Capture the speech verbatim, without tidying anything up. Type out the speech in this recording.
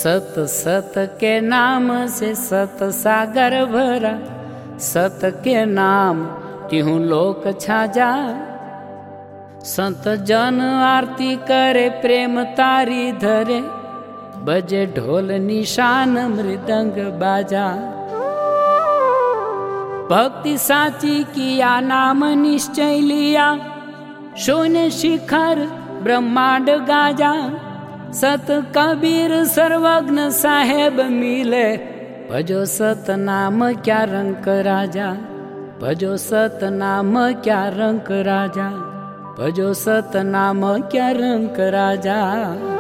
सत सत के नाम से सत सागर भरा, सत के नाम तिहु लोक छाजा। संत जन आरती करे प्रेम तारी धरे, बजे ढोल निशान मृदंग बाजा। भक्ति साची किया नाम निश्चय लिया, शून्य शिखर ब्रह्मांड गाजा। सत कबीर सर्वज्ञ साहेब मिले, भजो सत नाम क्या रंक राजा। भजो सत नाम क्या रंक राजा, भजो सत नाम क्या रंक राजा।